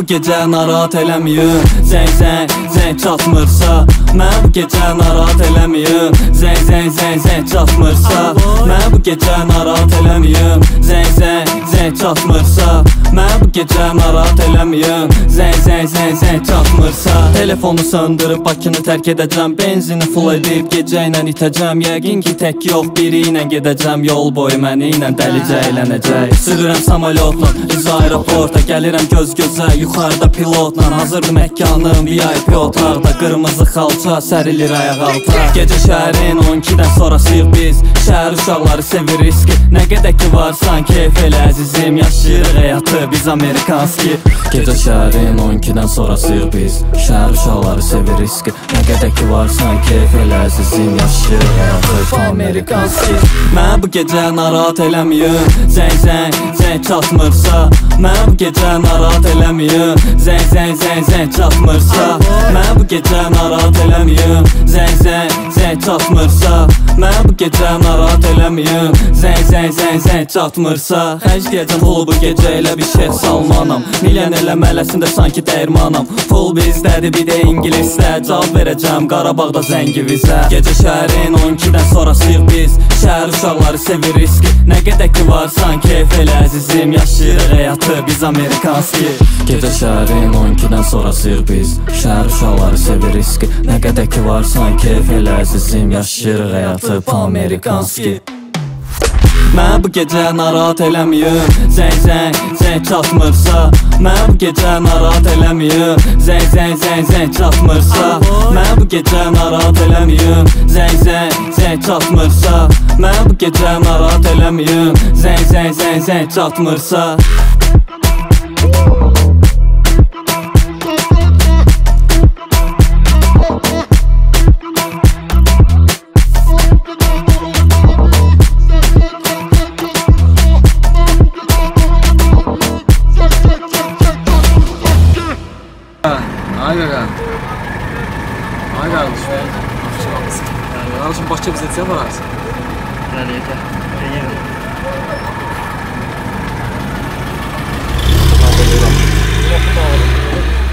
gecə narahat eləmiyim. Zəng çatmırsa, mən bu gecə narahat eləmiyim. Zəng çatmırsa, mən bu gecə narahat eləmiyim. Zəng çatmırsa, mən bu gecə narahat eləmiyim. Zəng çatmırsa, telefonu söndürüb Bakını tərk edəcəm. Benzini full edib gecə ilə itəcəm. Yəqin ki tək yox biri ilə gedəcəm. Yol boyu məni ilə dəlicə eylənəcək. Sürürəm samolyotla, biz aeroporta gəlirəm göz-gözə. Yuxarıda pilotla, hazırdır məkanım VIP otaqda. Qırmızı xalça sərilir ayaq alta. Gecə şəhərin 12-dən sonrasıyıq biz. Şəhər uşaqları sevir riski. Nə qədər ki varsan keyf elə əzizim. Yaşayırıq həyatı biz amerikanski. Gecə şəhərin 12-dən sonrasıyıq biz. Şəhər uşaqları sevir riski. Nə qədər ki varsan keyf elə əzizim. Yaşayırıq həyatı amerikanski. Mən bu gecə narahat eləmiyim. Zəng çatmırsa, mən bu gecə narahat eləmiyim. Zəng çatmırsa, mən bu gecə narahat eləmiyim. Zəng çatmırsa, mən bu gecə narahat eləmiyim. Zəng çatmırsa, xərcləyəcəm pulu bu gecə elə bir şey salmanam. Milyon elə mələsində sanki dəyirmanam. Pul bizdədir bir də ingilisdə. Cavab verəcəm Qarabağda zəngi vizə. Gecə şəhərin 12-dən sonrasıyıq biz. Şəhər uşaqları sevir riski. Nə qədər ki varsan keyf elə əzizim. Yaşayırıq həyatı biz amerikanski. Gecə şəhərin 12-dən sonrasıyıq biz. Şəhər uşaqları sevir riski. Nə qədər ki varsan keyf elə əzizim. Yaşayırıq həyatı amerikanski. Mən bu gecə narahat eləmiyim. Zəng çatmırsa, mən bu gecə narahat eləmiyim. Zəng çatmırsa, mən bu gecə narahat eləmiyim. Zəng çatmırsa, mən bu gecə narahat eləmiyim. Zəng çatmırsa. Ay qardaşım, qardaşım başqa bizə vararsan. Rəliyətə, deyirəm. Yoxdur,